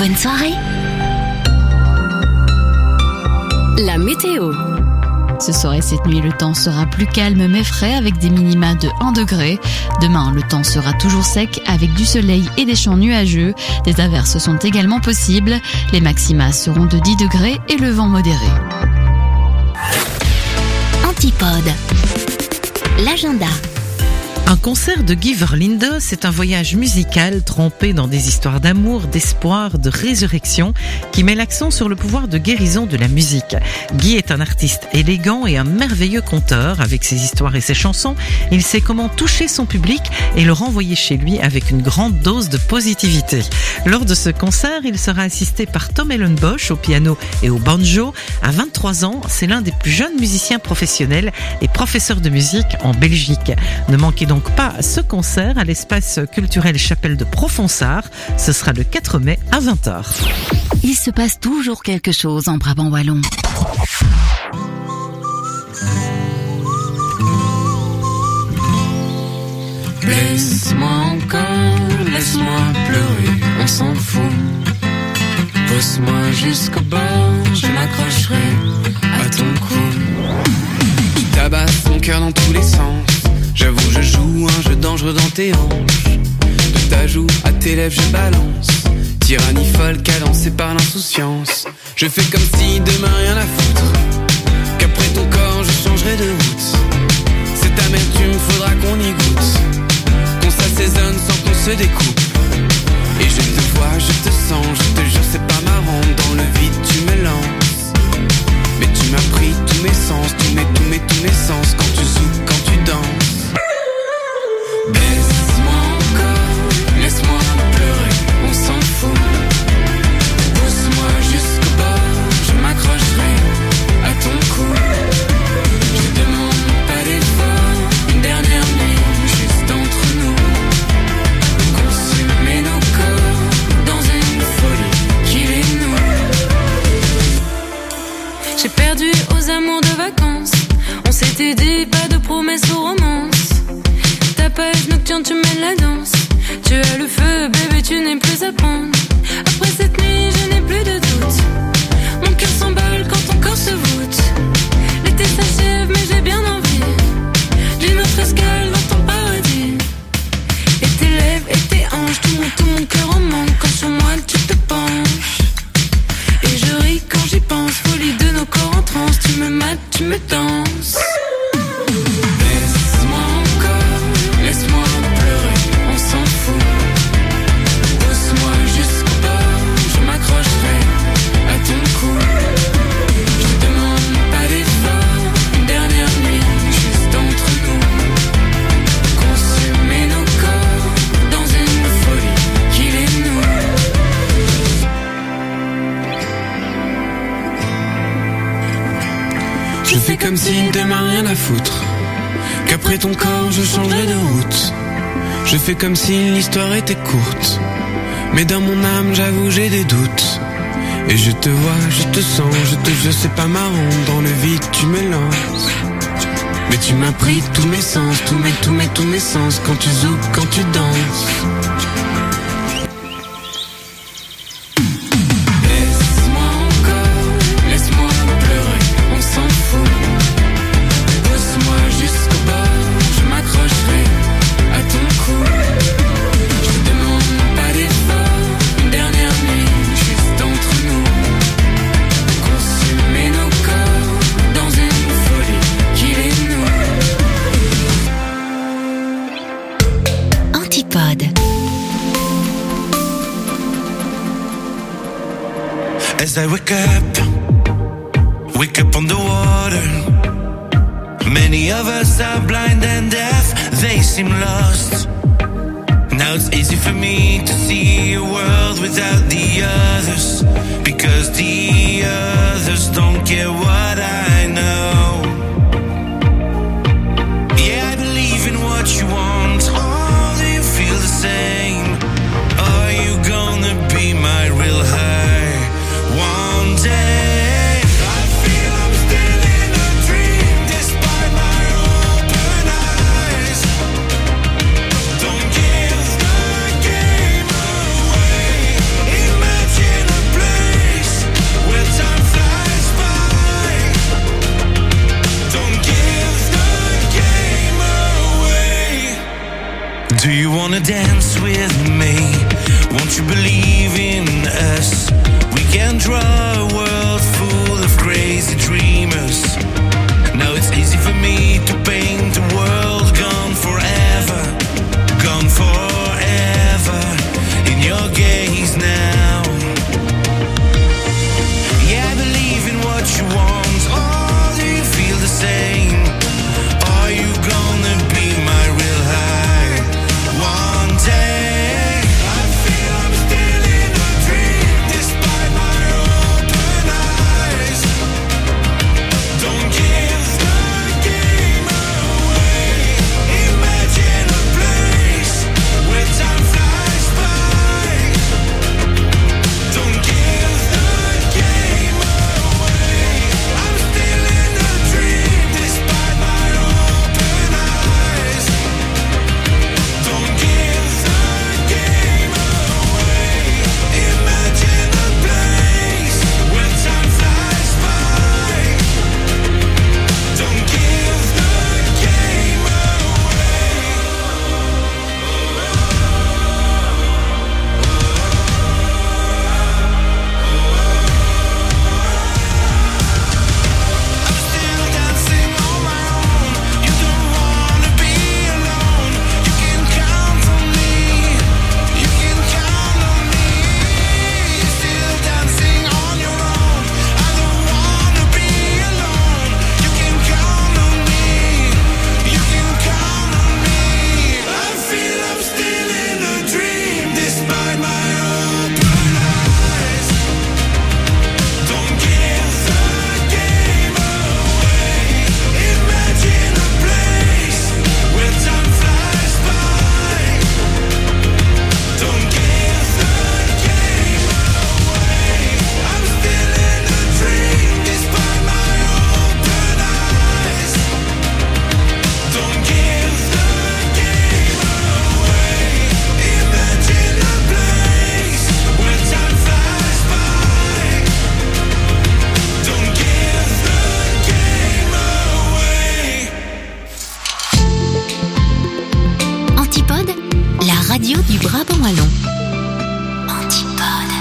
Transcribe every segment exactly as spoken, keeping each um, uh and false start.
Bonne soirée. La météo. Ce soir et cette nuit, le temps sera plus calme mais frais avec des minima de un degré. Demain, le temps sera toujours sec avec du soleil et des champs nuageux. Des averses sont également possibles. Les maxima seront de dix degrés et le vent modéré. Antipode. L'agenda. Un concert de Guy Verlinde, c'est un voyage musical trempé dans des histoires d'amour, d'espoir, de résurrection qui met l'accent sur le pouvoir de guérison de la musique. Guy est un artiste élégant et un merveilleux conteur. Avec ses histoires et ses chansons, il sait comment toucher son public et le renvoyer chez lui avec une grande dose de positivité. Lors de ce concert, il sera assisté par Tom Ellenbosch au piano et au banjo. À vingt-trois ans, c'est l'un des plus jeunes musiciens professionnels et professeurs de musique en Belgique. Ne manquez donc pas ce concert à l'espace culturel Chapelle de Profonsart. Ce sera le quatre mai à vingt heures. Il se passe toujours quelque chose en Brabant wallon. Laisse-moi encore, laisse-moi pleurer, on s'en fout. Pousse-moi jusqu'au bord, je m'accrocherai à ton cou. Tu tabasses ton cœur dans tous les sens. J'avoue, je joue un jeu dangereux dans tes hanches. De ta joue à tes lèvres, je balance. Tyrannie folle, cadencée par l'insouciance. Je fais comme si demain rien à foutre. Qu'après ton corps, je changerai de route. Cette amertume, faudra qu'on y goûte. Qu'on s'assaisonne sans qu'on se découpe. Et je te vois, je te sens, je te jure, c'est pas marrant. Dans le vide, tu me lances. Mais tu m'as pris tous mes sens, tous mes, tous mes, tous mes sens. Quand tu zoukes, quand tu danses. Baisse-moi encore, laisse-moi pleurer, on s'en fout. Pousse-moi jusqu'au bord, je m'accrocherai à ton cou. Je demande pas d'effort, une dernière nuit juste entre nous. Consumer nos corps dans une folie qui les noue. J'ai perdu aux amours de vacances. On s'était dit pas de promesses aux romances. Page nocturne, tu mènes la danse. Tu as le feu, bébé, tu n'es plus à prendre. Après cette nuit, je n'ai plus de doute. Mon cœur s'emballe quand ton corps se voûte. L'été s'achève, mais j'ai bien envie d'une autre escale dans ton paradis. Et tes lèvres et tes hanches, tout mon, tout mon cœur en manque. Quand sur moi tu te penches. Et je ris quand j'y pense. Folie de nos corps en transe. Tu me mates, tu me danses. Laisse-moi pleurer, on s'en fout. Pousse-moi jusqu'au bord, je m'accrocherai à ton cou. Je te demande pas d'effort, une dernière nuit juste entre nous. Consumer nos corps dans une folie qui les noue. Je fais comme si demain rien à foutre. Qu'après ton corps je changerai de route. Je fais comme si l'histoire était courte. Mais dans mon âme j'avoue j'ai des doutes. Et je te vois, je te sens, je te jure c'est pas marrant. Dans le vide tu me lances. Mais tu m'as pris tous mes sens, tous mes, tous mes, tous mes sens. Quand tu zoukes, quand tu danses. As I wake up, wake up on the water. Many of us are blind and deaf, they seem lost. Now it's easy for me to see a world without the others, because the others don't get what I know. Yeah, I believe in what you want. Oh, do you feel the same? Are you gonna be my real high? One day I feel I'm still in a dream, despite my open eyes. Don't give the game away. Imagine Do you wanna dance with me? Won't you believe in us? We can draw a world full of crazy dreamers. Now it's easy for me to paint a world gone forever, gone forever in your gaze now. Yeah, I believe in what you want. Oh, do you feel the same? Are you gonna be my real high one day? I feel I'm still in a dream despite my open eyes. Don't give the game away. Imagine a place where time flies by. Don't give the game away. I'm still in a dream despite my open eyes. Don't give the game away. Imagine a place where time flies by. Don't give the game I'm still dancing on my own. You don't wanna be alone. You can count on me. You can count on me. You're still dancing on your own. I don't wanna be alone. You can count on me. You can count on me. I feel I'm still in a dream despite my open eyes. Don't give the game away. Imagine a place where time flies by. Don't give the game away. I'm still in a dream despite my open eyes. Don't give the game away. Imagine a place where time flies by. Don't give the game away. Antipode, la radio du Brabant wallon. Antipode.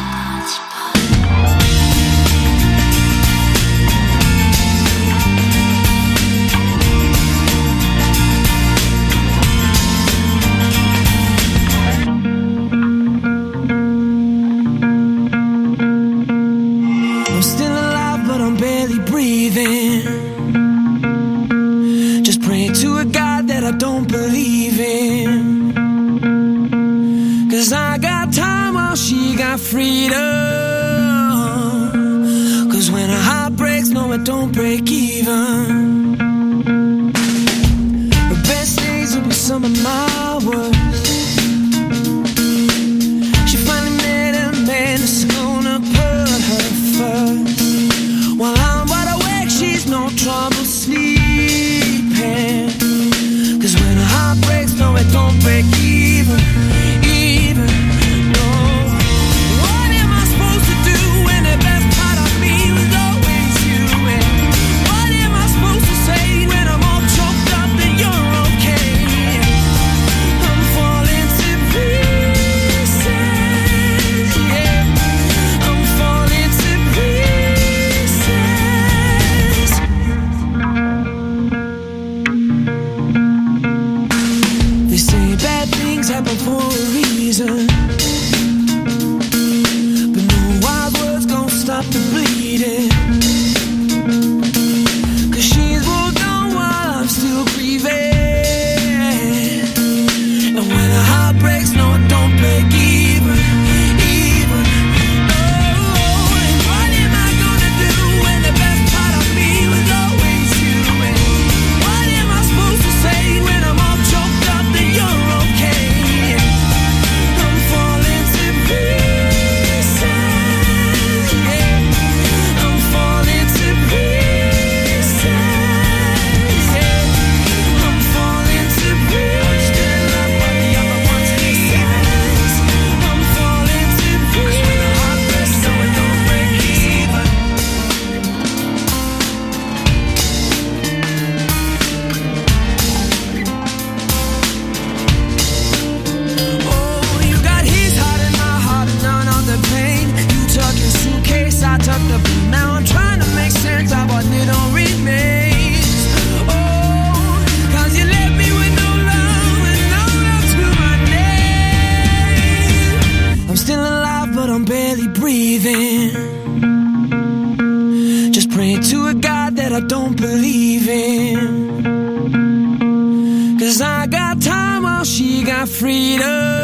I'm still alive, but I'm barely breathing. Just praying to a God that I don't believe in. Cause I got time while she got freedom. Cause when a heart breaks, no, it don't break even. The best days will be some of my worst. She finally met a man that's gonna put her first. While I'm wide awake, she's no trouble sleeping. Cause when a heart breaks, no, it don't break even, even, no. What am I supposed to do when the best part of me was always you? And what am I supposed to say when I'm all choked up that you're okay? I'm falling to pieces, yeah. I'm falling to pieces. They say bad things happen for a don't believe in. Cause I got time while she got freedom.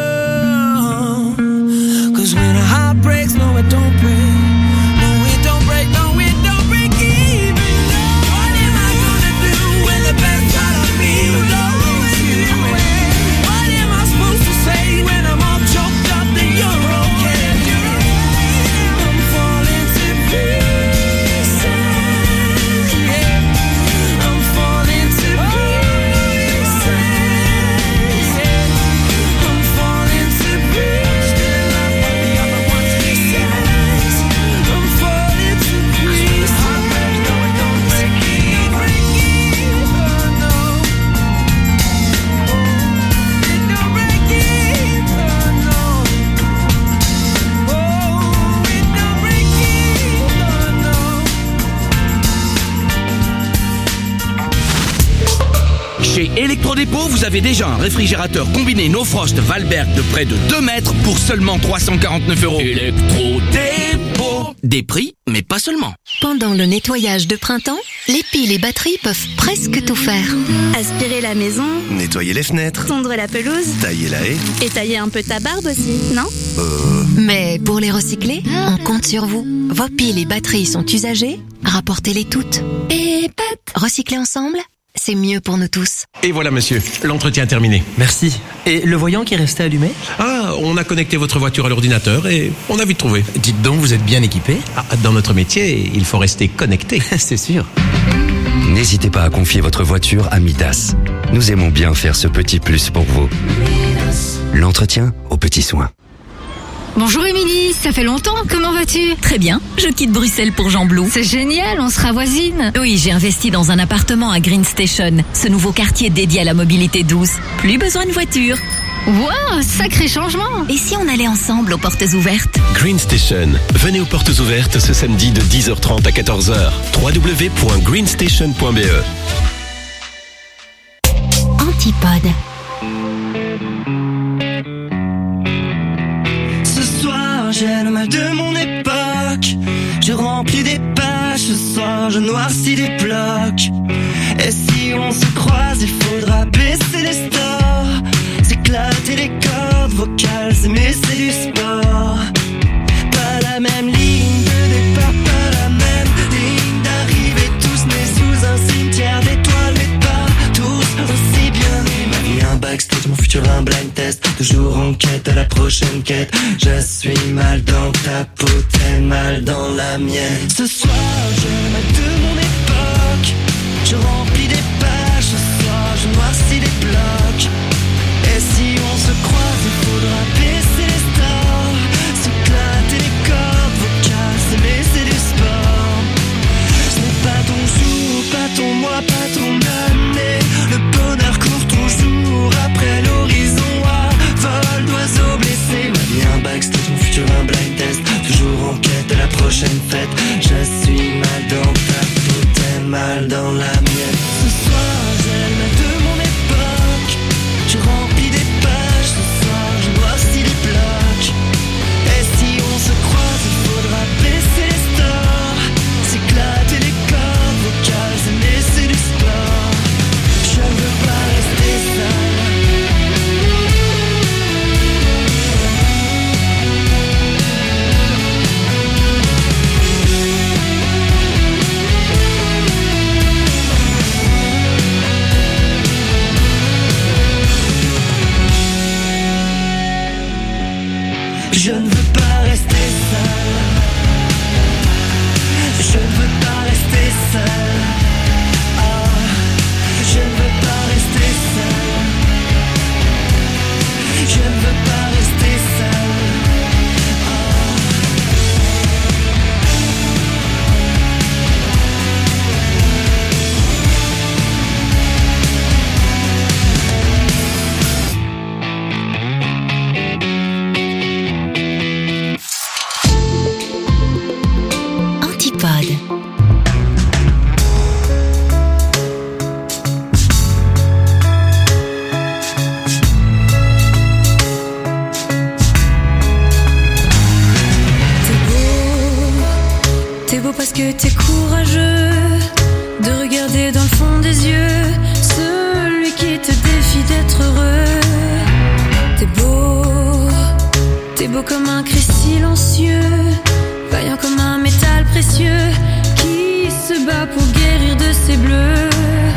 Cause when a heart breaks, no it don't break. No it don't break, no it don't break even. What am I gonna do when the best part of me was always you? What am I supposed to say when I'm all choked up that you're okay? I'm falling to pieces, yeah. I'm falling to pieces, yeah. I'm falling to pieces. I'm falling to pieces. I'm falling to pieces. No, it don't break even. Break even, no. It don't break even, no. Oh, it don't break even, no. Chez Electrodépôt, vous avez déjà un réfrigérateur combiné No Frost Valberg de près de deux mètres pour seulement trois cent quarante-neuf euros. Electrodépôt. Des prix, mais pas seulement. Pendant le nettoyage de printemps, les piles et batteries peuvent presque tout faire. Aspirer la maison, Nettoyer les fenêtres, tondre la pelouse tailler la haie. et tailler un peu ta barbe aussi, non? Euh... Mais pour les recycler, on compte sur vous. Vos piles et batteries sont usagées, rapportez-les toutes. Et pat, recycler ensemble, c'est mieux pour nous tous. Et voilà monsieur, l'entretien terminé. Merci. Et le voyant qui est resté allumé? Ah, on a connecté votre voiture à l'ordinateur et on a vite trouvé. Dites donc, vous êtes bien équipé? Ah, dans notre métier, il faut rester connecté. C'est sûr. N'hésitez pas à confier votre voiture à Midas. Nous aimons bien faire ce petit plus pour vous. L'entretien aux petits soins. Bonjour Émilie, ça fait longtemps, comment vas-tu? Très bien, je quitte Bruxelles pour Jean Blou. C'est génial, on sera voisines. Oui, j'ai investi dans un appartement à Green Station, ce nouveau quartier dédié à la mobilité douce. Plus besoin de voiture. Wow, sacré changement. Et si on allait ensemble aux portes ouvertes? Green Station, venez aux portes ouvertes ce samedi de dix heures trente à quatorze heures. w w w point greenstation point b e. Antipode. J'ai le mal de mon époque. Je remplis des pages ce soir, je noircis des blocs. Et si on se croise, il faudra baisser les stores, s'éclater les cordes vocales, mais c'est du sport. Pas la même ligne de départ, pas la même ligne d'arrivée. Tous nés sous un cimetière d'étoiles, mais pas tous aussi bien nés. Ma vie un backstage, mon futur un blind test. Toujours en quête à la prochaine quête. Je suis mal dans ta peau, t'es mal dans la mienne. Ce soir, je mal de mon époque. Je remplis des pages, ce soir, je noircis des blocs. Et si on se croise, il faudra baisser les stores, s'éclater les cordes vocales, s'aimer c'est du sport. Ce n'est pas ton jour, pas ton mois, pas ton année. Le bonheur court toujours après l'horizon. Vol d'oiseaux blessés, ma vie un backstage, mon futur un blind test. Toujours en quête de la prochaine fête. Je suis mal dans ta peau, t'es mal dans la mienne. Ce soir, j'ai le mal de mon époque. Je remplis des pages, ce soir, je noircis les blocs. Et si on se croise, il faudra baisser les stores, s'éclater les cordes vocales, mais c'est du sport. Je ne veux pas rester seul. Je ne veux pas rester seul. Je ne veux pas rester seul. Oh, je ne veux pas rester seul. Je ne veux pas rester seul. T'es beau parce que t'es courageux de des yeux, celui qui te défie d'être heureux. T'es beau, t'es beau comme un Christ silencieux, vaillant comme un métal précieux, qui se bat pour guérir de ses bleus.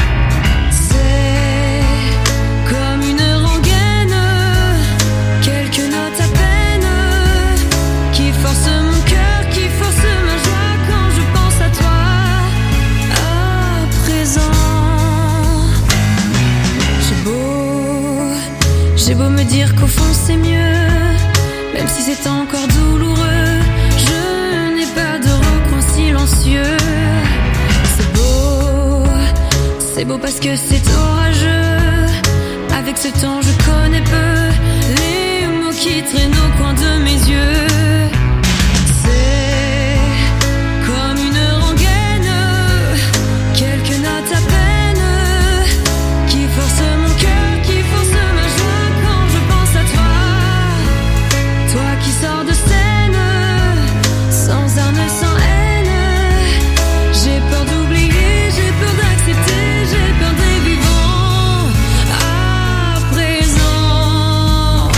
C'est comme une rengaine, quelques notes à peine, qui force mon cœur, qui force ma joie quand je pense à toi. À présent, j'ai beau, j'ai beau me dire qu'au fond c'est mieux, même si c'est encore douloureux, je n'ai pas de recoin silencieux. C'est beau, c'est beau parce que c'est orageux. Avec ce temps je connais peu les mots qui traînent au coin de mes yeux. C'est comme une rengaine, quelques notes à peine, qui force mon cœur, qui force ma joie quand je pense à toi. Toi qui sors de scène, sans armes, sans haine. J'ai peur d'oublier, j'ai peur d'accepter, j'ai peur des vivants. À présent,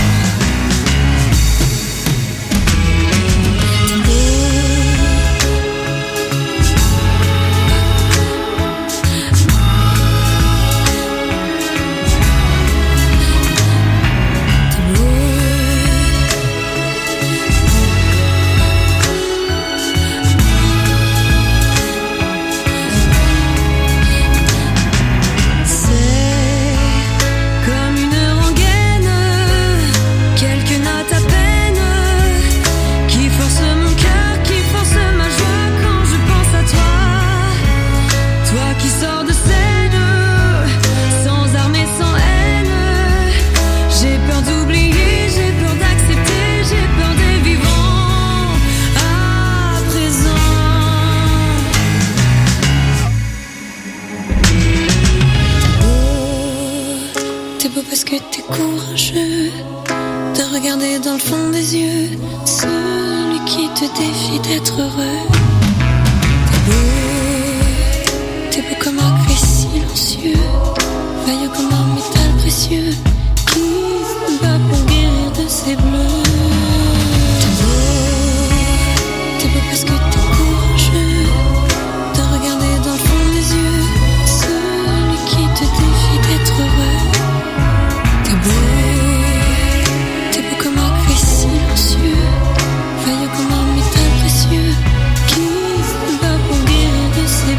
t'es beau parce que t'es courageux de regarder dans le fond des yeux celui qui te défie d'être heureux. T'es beau, t'es beau comme un Christ silencieux, vaillant comme un métal précieux, qui se bat pour guérir de ses bleus. T'es beau, t'es beau parce que t'es courageux de regarder dans le fond des yeux celui qui te défie d'être heureux. T'es beau, t'es beau comme un Christ silencieux, vaillant comme un métal précieux, qui se bat pour guérir de ses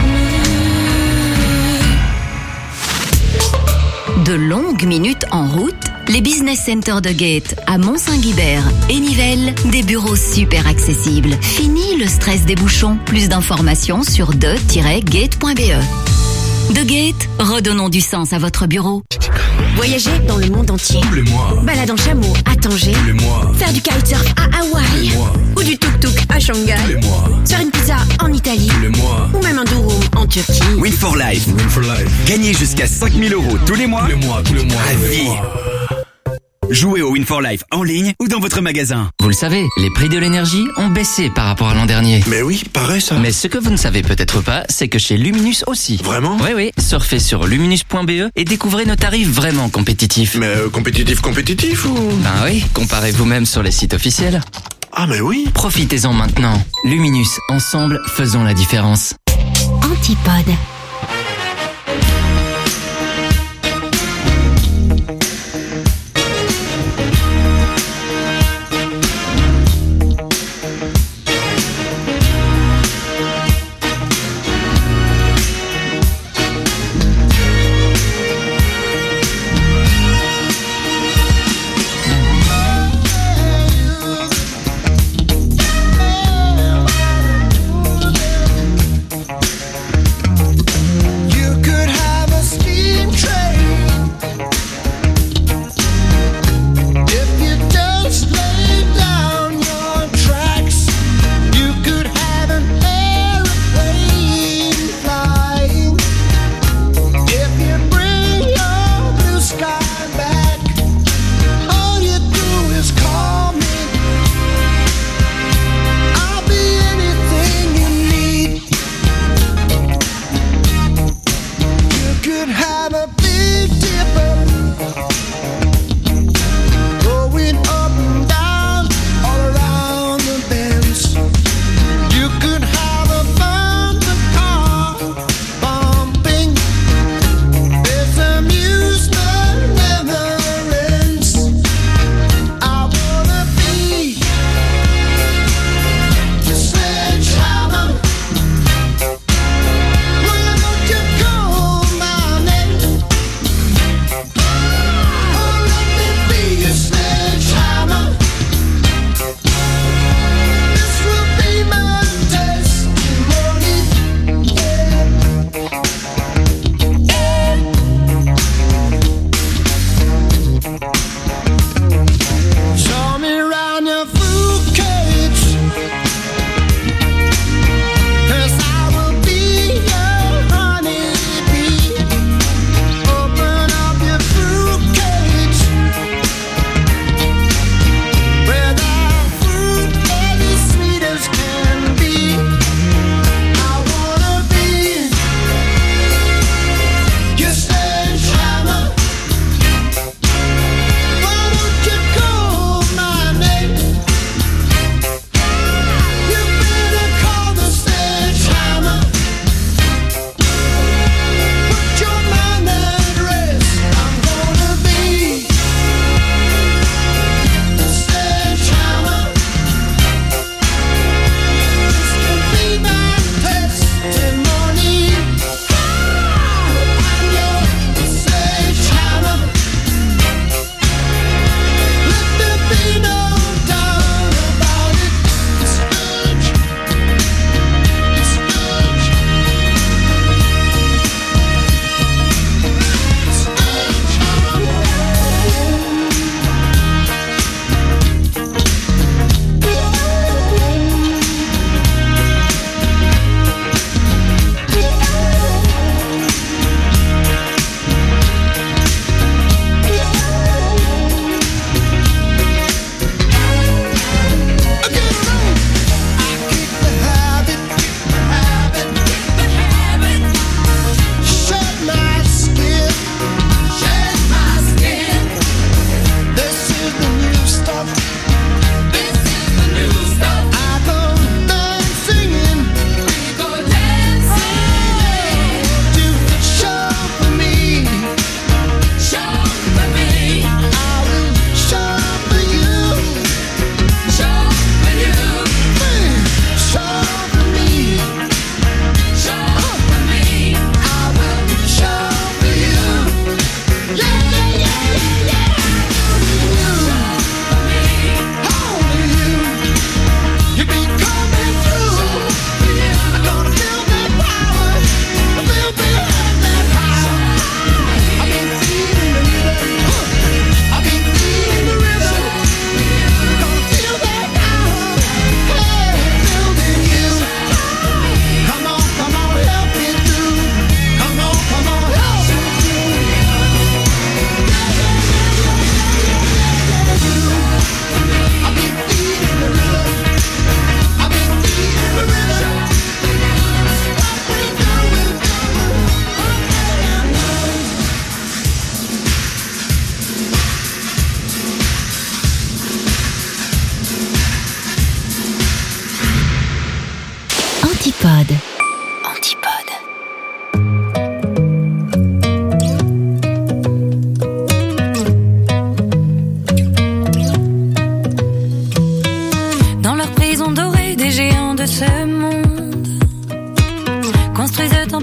bleus. De longues minutes en route, les business centers de Gate à Mont-Saint-Guibert et Nivelles, des bureaux super accessibles. Fini le stress des bouchons. Plus d'informations sur de tiret gate point b e. De Gate, redonnons du sens à votre bureau. Voyager dans le monde entier. Tous les mois. Balade en chameau à Tanger. Tous les mois. Faire du kitesurf à Hawaï. Tous les mois. Ou du tuk-tuk à Shanghai. Tous les mois. Faire une pizza en Italie. Tous les mois. Ou même un durum en Turquie. Win for Life. Win for Life. Gagnez jusqu'à cinq mille euros tous les mois. Tous les mois, tous les mois. À vie. Jouez au Win for Life en ligne ou dans votre magasin. Vous le savez, les prix de l'énergie ont baissé par rapport à l'an dernier. Mais oui, pareil ça. Mais ce que vous ne savez peut-être pas, c'est que chez Luminus aussi. Vraiment? Oui, oui. Surfez sur luminus point b e et découvrez nos tarifs vraiment compétitifs. Mais euh, compétitif, compétitif ou? Ben oui, comparez vous-même sur les sites officiels. Ah mais oui. Profitez-en maintenant. Luminus, ensemble, faisons la différence. Antipode.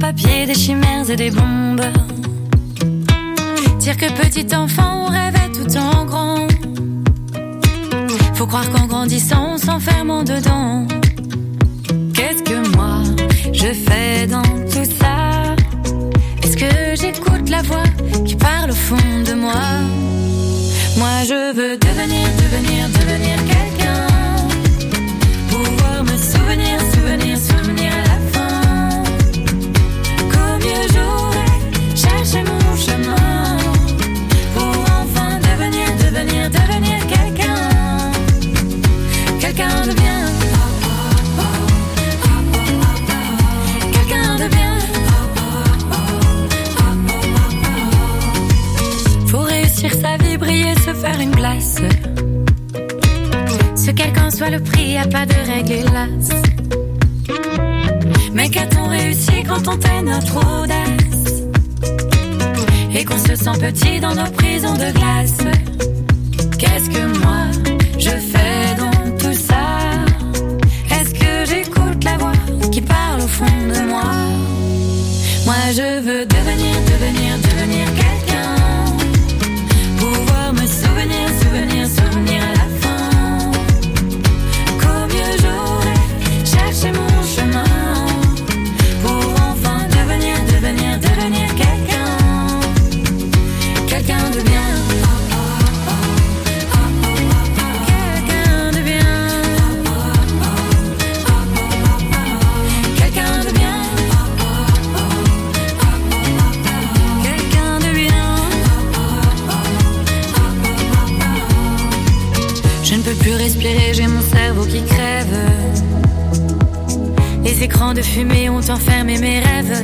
papier, des chimères et des bombes. Dire que petit enfant on rêvait tout en grand. Faut croire qu'en grandissant on s'enferme en dedans. Qu'est-ce que moi je fais dans tout ça? Est-ce que j'écoute la voix qui parle au fond de moi? Moi je veux devenir, devenir, devenir quelqu'un. Pouvoir me souvenir, souvenir, souvenir à la fin. Qu'au mieux j'aurais cherché mon chemin. Pour enfin devenir, devenir, devenir quelqu'un. Quelqu'un de bien. Quelqu'un de bien. Faut réussir sa vie, briller, se faire une place. Ce quelqu'un soit le prix, y a pas de règle hélas. Mais qu'a-t-on réussi quand on tait notre audace? Et qu'on se sent petit dans nos prisons de glace. Qu'est-ce que moi je fais dans tout ça? Est-ce que j'écoute la voix qui parle au fond de moi? Moi je veux devenir, devenir, devenir quelqu'un. Pouvoir me souvenir, souvenir, souvenir à la fin. Qu'au mieux j'aurais cherché mon chemin. Pour enfin devenir, devenir, devenir quelqu'un. Quelqu'un de bien. Quelqu'un de bien. Quelqu'un de bien. Quelqu'un de bien. Je ne peux plus respirer, j'ai mon cerveau qui crève. Les écrans de fumée ont enfermé mes rêves.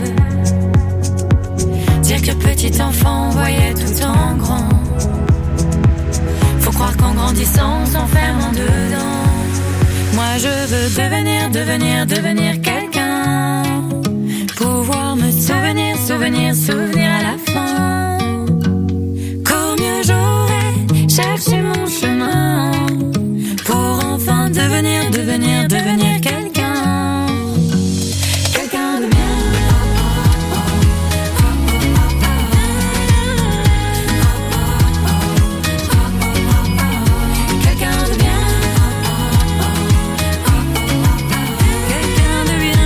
Dire que petit enfant on voyait tout en grand. Faut croire qu'en grandissant on s'enferme en dedans. Moi je veux devenir, devenir, devenir quelqu'un. Pouvoir me souvenir, souvenir, souvenir à la fin. Qu'au mieux j'aurais cherché mon chemin. Pour enfin devenir, devenir, devenir quelqu'un. Quelqu'un de bien. Quelqu'un de bien. Quelqu'un de bien.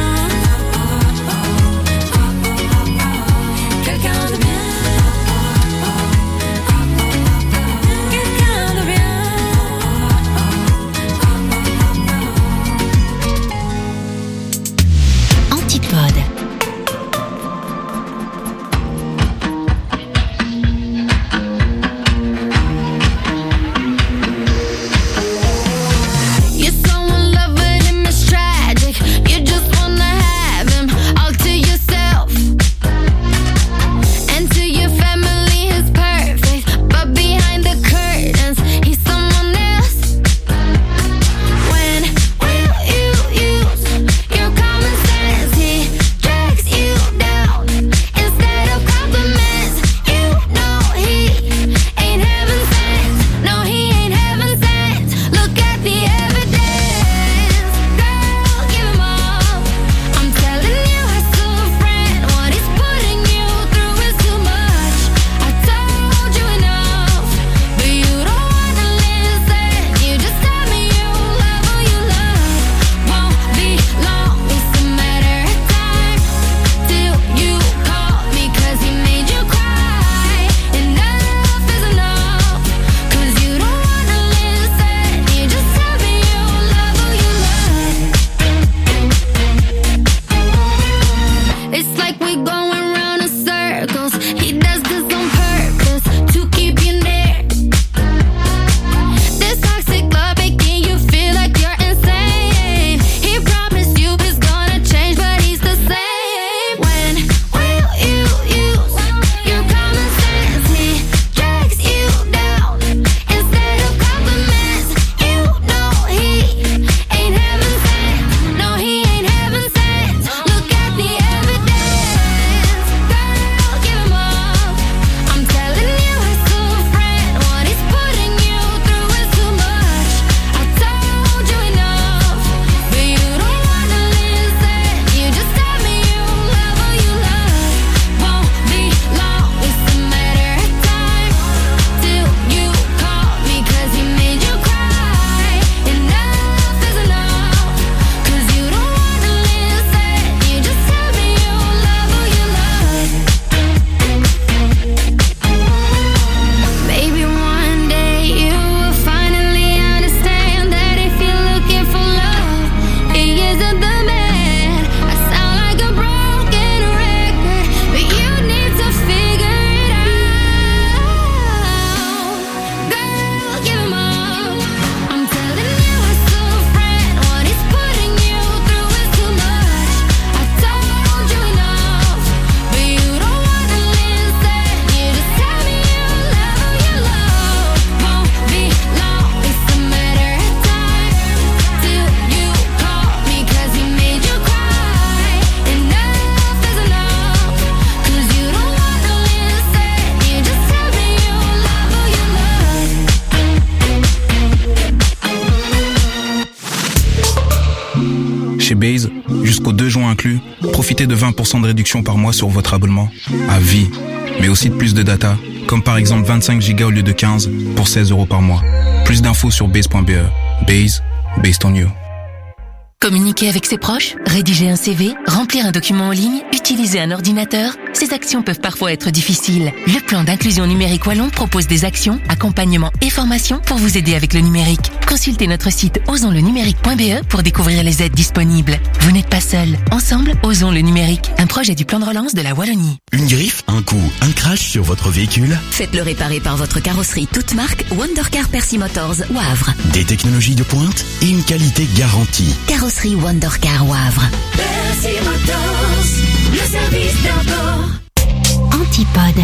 Chez Base, jusqu'au deux juin inclus, profitez de vingt pour cent de réduction par mois sur votre abonnement. À vie. Mais aussi de plus de data, comme par exemple vingt-cinq gigas au lieu de quinze pour seize euros par mois. Plus d'infos sur base point b e. Base, based on you. Communiquer avec ses proches, rédiger un C V, remplir un document en ligne, utiliser un ordinateur, ces actions peuvent parfois être difficiles. Le plan d'inclusion numérique wallon propose des actions, accompagnement et formation pour vous aider avec le numérique. Consultez notre site osons le numérique point b e pour découvrir les aides disponibles. Vous n'êtes pas seul. Ensemble, osons le numérique. Un projet du plan de relance de la Wallonie. Une griffe, un coup, un crash sur votre véhicule. Faites-le réparer par votre carrosserie toute marque Wondercar Percy Motors Wavre. Des technologies de pointe et une qualité garantie. Carrosserie Wondercar Wavre. Percy Motors, le service d'abord. Antipode.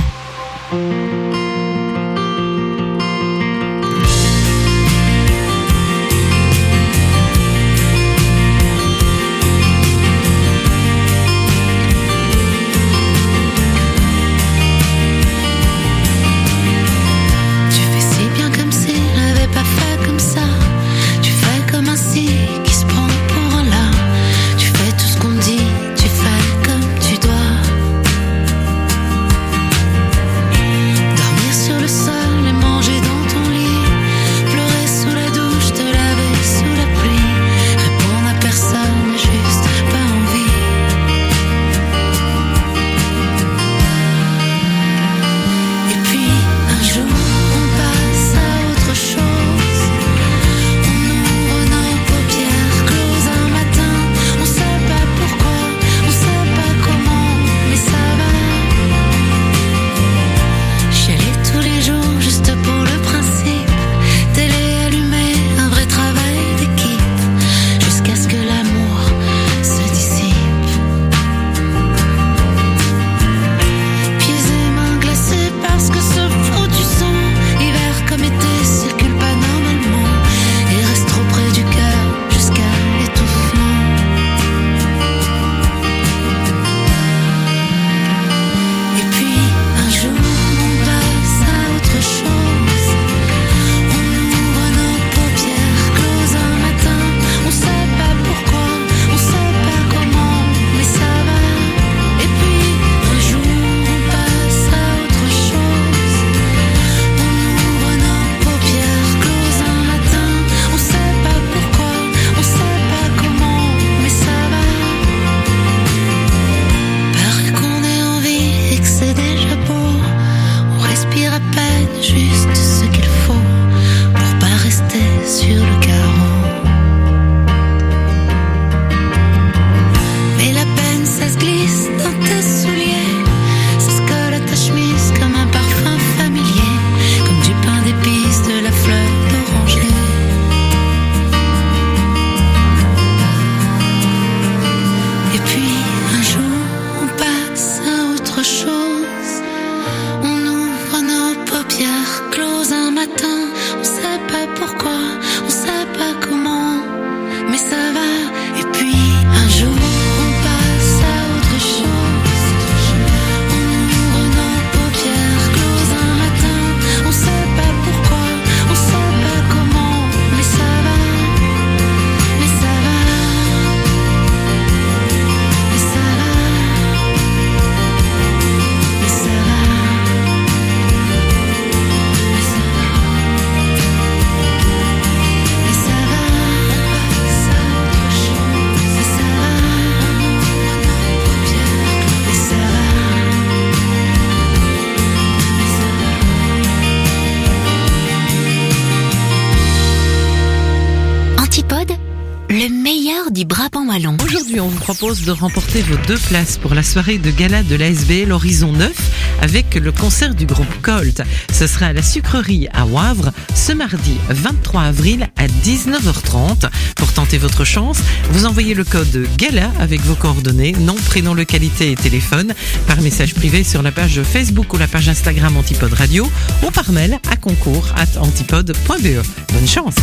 Aujourd'hui, on vous propose de remporter vos deux places pour la soirée de gala de l'A S B L Horizon neuf avec le concert du groupe Colt. Ce sera à la sucrerie à Wavre ce mardi vingt-trois avril à dix-neuf heures trente. Pour tenter votre chance, vous envoyez le code GALA avec vos coordonnées, nom, prénom, localité et téléphone par message privé sur la page Facebook ou la page Instagram Antipode Radio ou par mail à concours arobase antipode point b e. Bonne chance.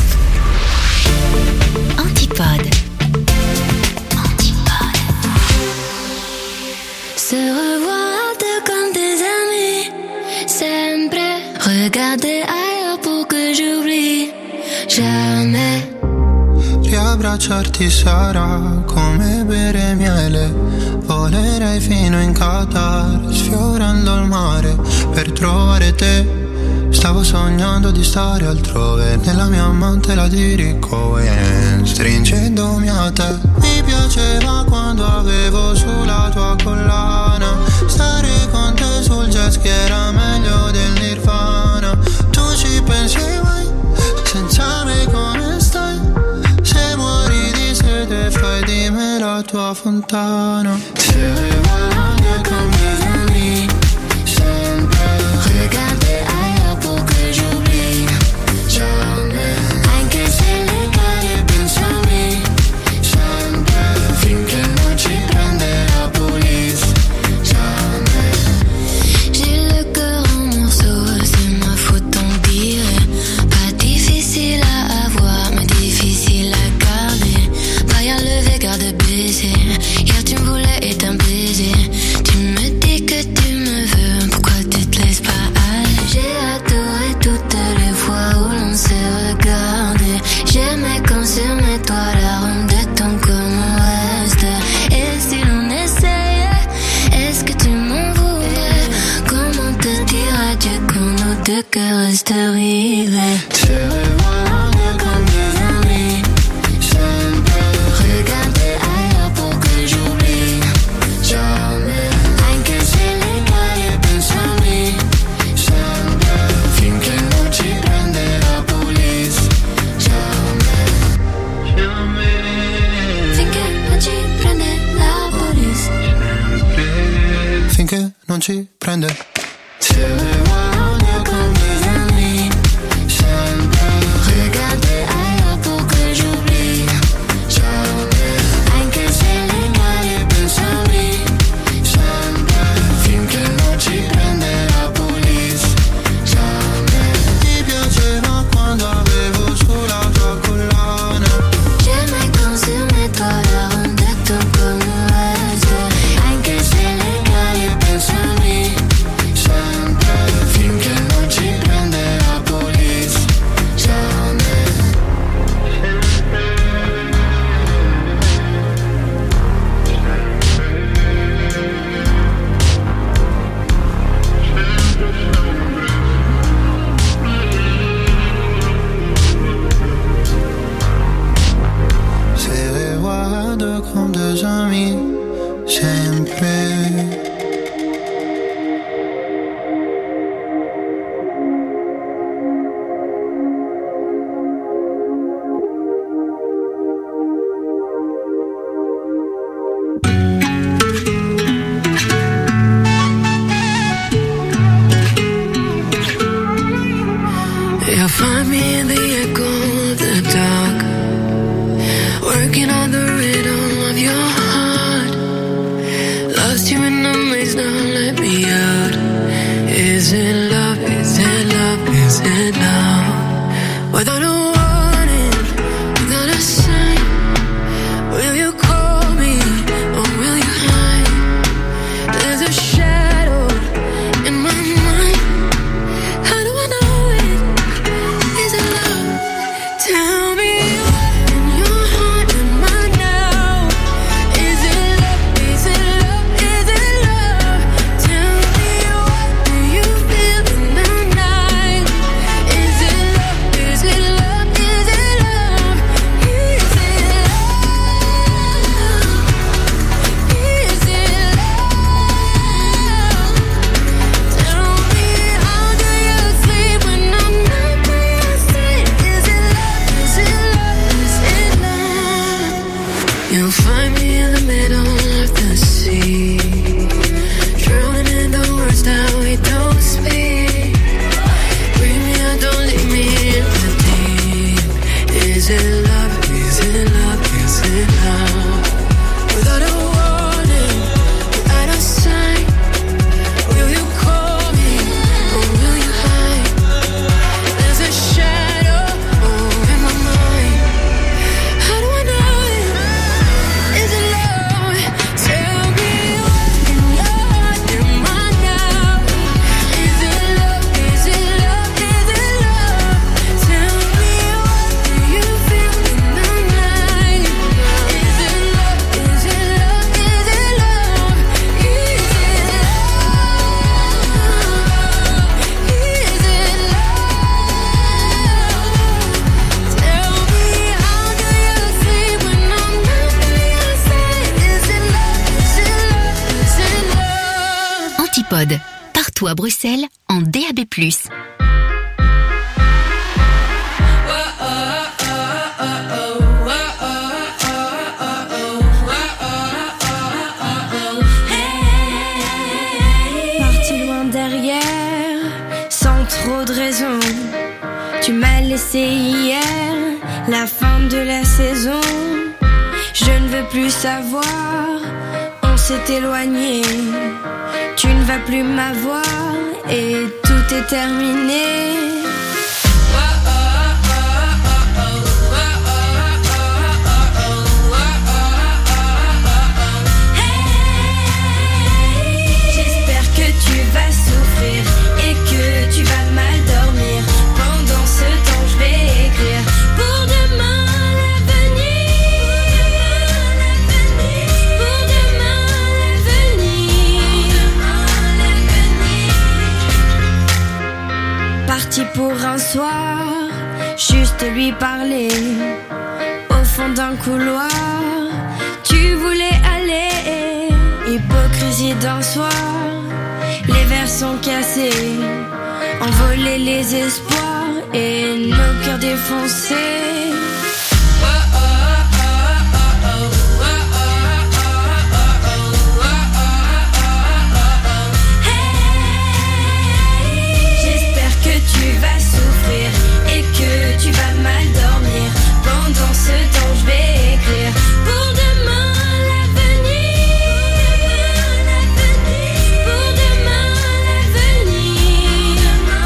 Antipode. Se revoir de comme des amis, sempre regarder ailleurs pour que j'oublie jamais. che abbracciarti sarà come bere miele. Volerei fino in Qatar, sfiorando il mare per trovare te. Stavo sognando di stare altrove, nella mia mantela di Ricohen, stringendomi a te. Mi piaceva quando avevo sulla tua collana, stare con te sul jet ski era meglio del Nirvana. Tu ci pensi mai, senza me come stai? Se muori di sete fai di me la tua fontana. Se voilà de comme des amis, sempre regarder ailleurs pour que j'oublie. Jamais, anche se le cade penso a me, sempre finché non ci prende la police. Jamais. J'ai le cœur en morceaux, c'est ma faute t'en dire. Pas difficile à avoir, mais difficile à garder. Pas à lever, garde baiser. Hier tu me voulais et t'un baiser. Tu me dis que tu me veux, pourquoi tu te laisses pas aller? J'ai adoré toutes les fois où l'on s'est regardé. J'aimais quand sur mes toits la ronde de ton corps me reste. Et si l'on essayait, est-ce que tu m'en voudrais? Comment te dire adieu quand nos deux cœurs restent rivés? Te revoilà comme des amis, sempre regarder ailleurs pour que j'oublie. Jamais, anche se le cade penso a me, sempre finché non ci prende la police. Jamais, jamais, finché non ci prende la police. Finché non ci prende. Te revoilà comme des amis, sempre regarder ailleurs pour que j'oublie. Jamais, anche se le cade penso a me, sempre finché non ci prende la police. Jamais. Ti piaceva quando avevo sulla tua collana. J'aimais quand sur mes toits la ronde de ton corps me reste. Anche se le cade penso a me, sempre finché non ci prende la police. Jamais. Se revoilà comme deux amis, sempre. You'll find me in the echo of the dark, working on the rhythm of your heart. Lost you in the maze, now let me out. Is it love? Is it love? Is it love? Without a warning, without a sign, will you call me or will you hide? There's a shadow in my mind. How do I know it? Is it love? Tell me what's in your heart and mind now. Is it love? Is it love? Is it love? Tell me what do you feel in the night? Is it love? Is it love? partout à Bruxelles en D A B plus. Parti loin derrière, sans trop de raison. Tu m'as laissé hier, la fin de la saison. Je ne veux plus savoir, on s'est éloigné. Tu ne vas plus m'avoir et tout est terminé. J'espère que tu vas souffrir et que tu vas mal dormir. Pendant ce temps je vais écrire pour demain l'avenir. Pour demain l'avenir. Parti pour un soir, juste lui parler. Au fond d'un couloir, tu voulais aller. Hypocrisie d'un soir, les verres sont cassés. Envoler les espoirs et nos cœurs défoncés. J'espère que tu vas souffrir et que tu vas mal dormir. Pendant ce temps je vais écrire pour demain l'avenir. Pour demain l'avenir.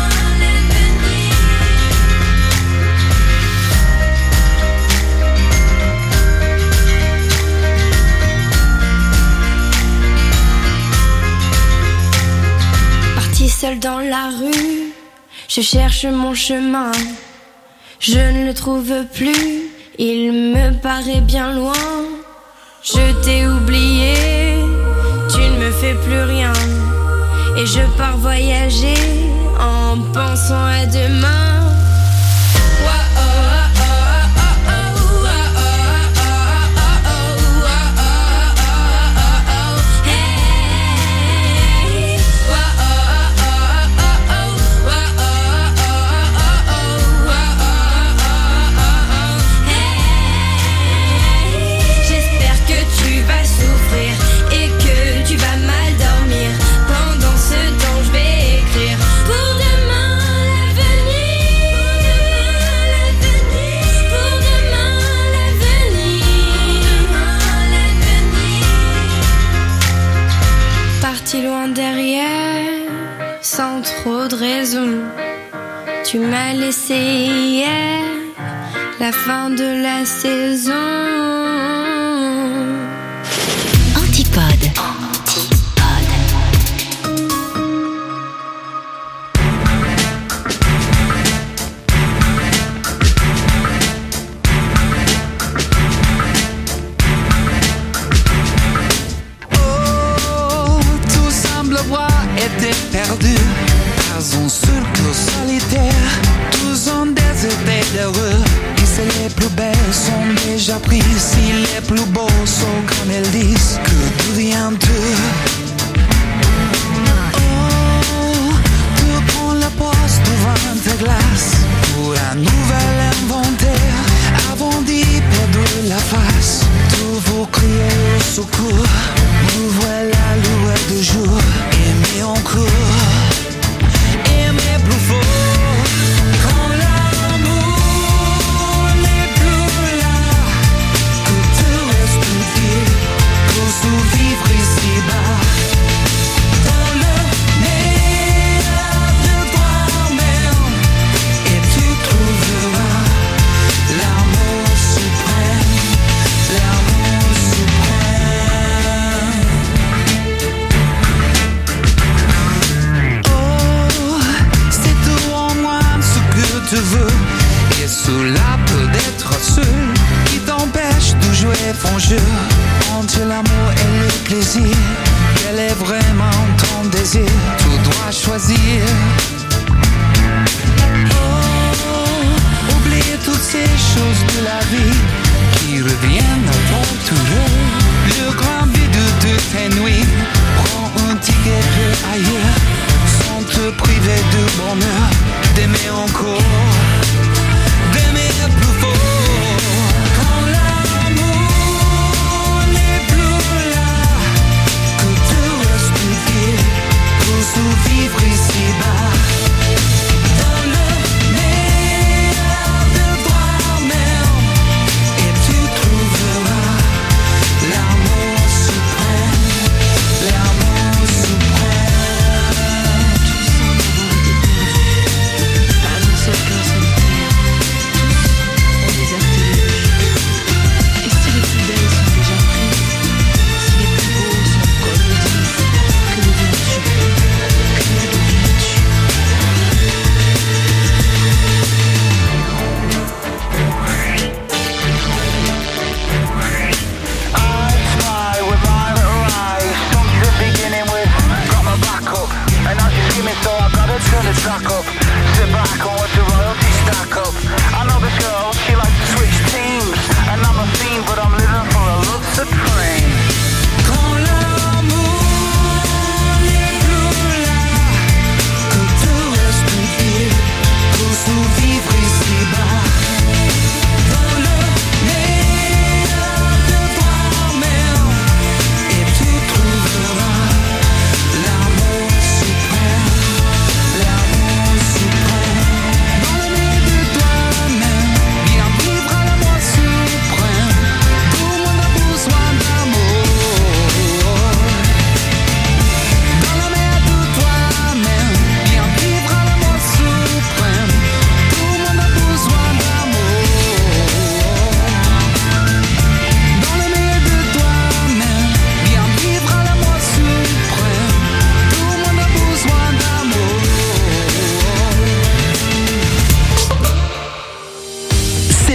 Parti seul dans la rue, je cherche mon chemin. Je ne le trouve plus, il me paraît bien loin. Je t'ai oublié, tu ne me fais plus rien. Et je pars voyager en pensant à demain. Loin derrière, sans trop de raison. Tu m'as laissé hier, la fin de la saison. Antipode. Perdu, pas un seul clos solitaire. Tous ont déserté d'heureux. Et c'est les plus belles sont déjà prises. Si les plus beaux sont comme elles disent que tout vient d'eux. Oh, tu prends la poste devant ta glace pour un nouvel inventaire. Avant d'y perdre la face, tout vous crier au secours. Nous voilà loin de jour. Aimer encore, aimer plus fort. Quand l'amour n'est plus là, que tout reste utile pour survivre ici-bas. Dans le meilleur de toi-même, et tu trouveras l'amour suprême, l'amour suprême. Tu veux, et cela peut être seul qui t'empêche de jouer ton jeu. Entre l'amour et le plaisir, quel est vraiment ton désir? Tu dois choisir. Oh, oublie toutes ces choses de la vie qui reviennent aventureux. Le grand vide de tes nuits, prends un ticket ailleurs. Sans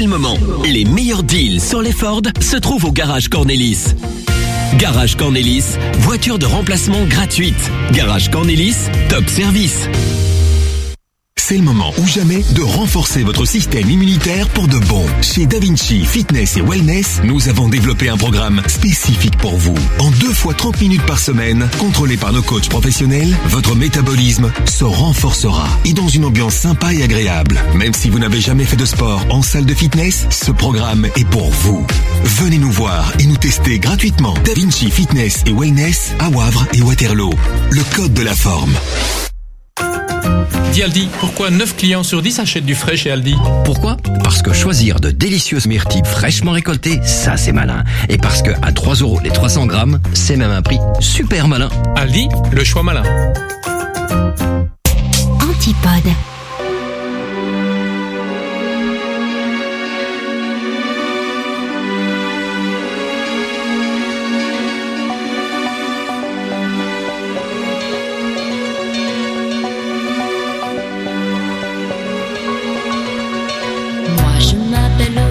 c'est le moment. Les meilleurs deals sur les Ford se trouvent au Garage Cornelis. Garage Cornelis, voiture de remplacement gratuite. Garage Cornelis, top service. C'est le moment ou jamais de renforcer votre système immunitaire pour de bon. Chez DaVinci Fitness et Wellness, nous avons développé un programme spécifique pour vous. En deux fois trente minutes par semaine, contrôlé par nos coachs professionnels, votre métabolisme se renforcera et dans une ambiance sympa et agréable. Même si vous n'avez jamais fait de sport en salle de fitness, ce programme est pour vous. Venez nous voir et nous tester gratuitement. DaVinci Fitness et Wellness à Wavre et Waterloo. Le code de la forme. Dis Aldi, pourquoi neuf clients sur dix achètent du frais chez Aldi? Pourquoi? Parce que choisir de délicieuses myrtilles fraîchement récoltées, ça c'est malin. Et parce que à trois euros les trois cents grammes, c'est même un prix super malin. Aldi, le choix malin. Antipode. Je m'appelle